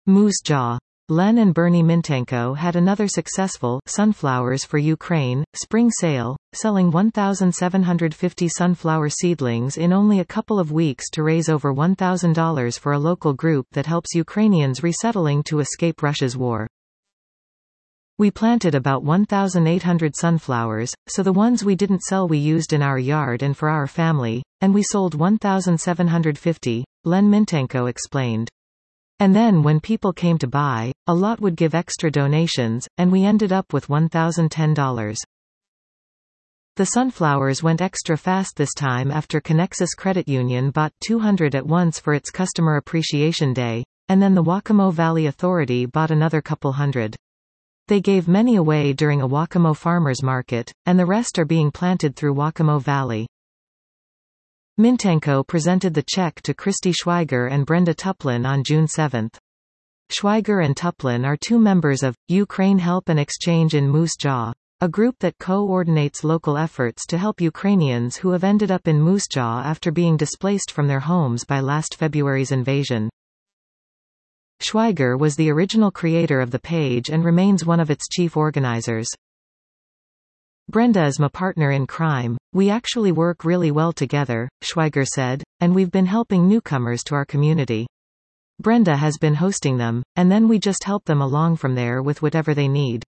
Moose Jaw. Len and Bernie Mintenko had another successful Sunflowers for Ukraine spring sale, selling 1,750 sunflower seedlings in only a couple of weeks to raise over $1,000 for a local group that helps Ukrainians resettling to escape Russia's war. We planted about 1,800 sunflowers, so the ones we didn't sell we used in our yard and for our family, and we sold 1,750, Len Mintenko explained. And then when people came to buy, a lot would give extra donations, and we ended up with $1,010. The sunflowers went extra fast this time after Connexus Credit Union bought 200 at once for its Customer Appreciation Day, and then the Waccamo Valley Authority bought another couple hundred. They gave many away during a Waccamo farmers market, and the rest are being planted through Waccamo Valley. Mintenko presented the check to Christy Schweiger and Brenda Tuplin on June 7. Schweiger and Tuplin are two members of Ukraine Help and Exchange in Moose Jaw, a group that coordinates local efforts to help Ukrainians who have ended up in Moose Jaw after being displaced from their homes by last February's invasion. Schweiger was the original creator of the page and remains one of its chief organizers. Brenda is my partner in crime. We actually work really well together, Schweiger said, and we've been helping newcomers to our community. Brenda has been hosting them, and then we just help them along from there with whatever they need.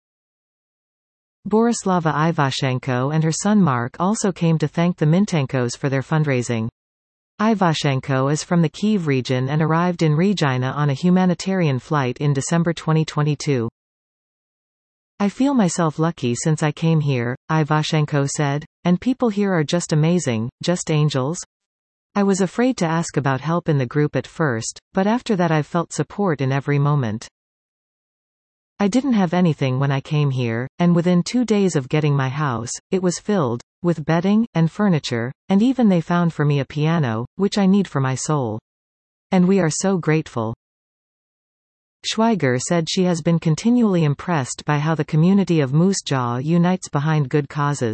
Borislava Ivashenko and her son Mark also came to thank the Mintenkos for their fundraising. Ivashenko is from the Kyiv region and arrived in Regina on a humanitarian flight in December 2022. I feel myself lucky since I came here, Ivashenko said, and people here are just amazing, just angels. I was afraid to ask about help in the group at first, but after that I've felt support in every moment. I didn't have anything when I came here, and within 2 days of getting my house, it was filled with bedding and furniture, and even they found for me a piano, which I need for my soul. And we are so grateful. Schweiger said she has been continually impressed by how the community of Moose Jaw unites behind good causes.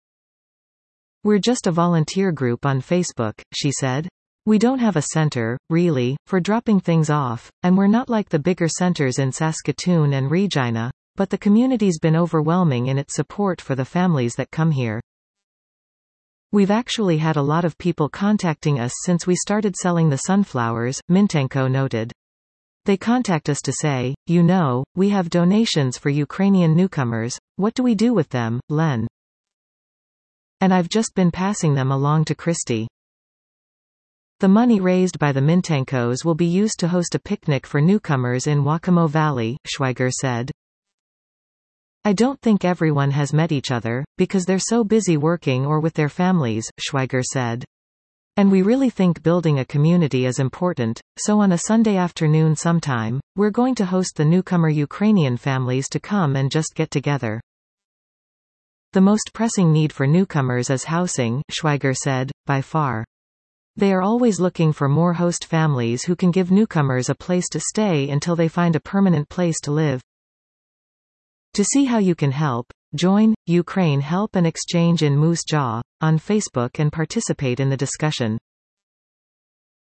We're just a volunteer group on Facebook, she said. We don't have a center, really, for dropping things off, and we're not like the bigger centers in Saskatoon and Regina, but the community's been overwhelming in its support for the families that come here. We've actually had a lot of people contacting us since we started selling the sunflowers, Mintenko noted. They contact us to say, you know, we have donations for Ukrainian newcomers, what do we do with them, Len? And I've just been passing them along to Christy. The money raised by the Mintenkos will be used to host a picnic for newcomers in Waccamo Valley, Schweiger said. I don't think everyone has met each other, because they're so busy working or with their families, Schweiger said. And we really think building a community is important, so on a Sunday afternoon sometime, we're going to host the newcomer Ukrainian families to come and just get together. The most pressing need for newcomers is housing, Schweiger said, by far. They are always looking for more host families who can give newcomers a place to stay until they find a permanent place to live. To see how you can help, join Ukraine Help and Exchange in Moose Jaw on Facebook and participate in the discussion.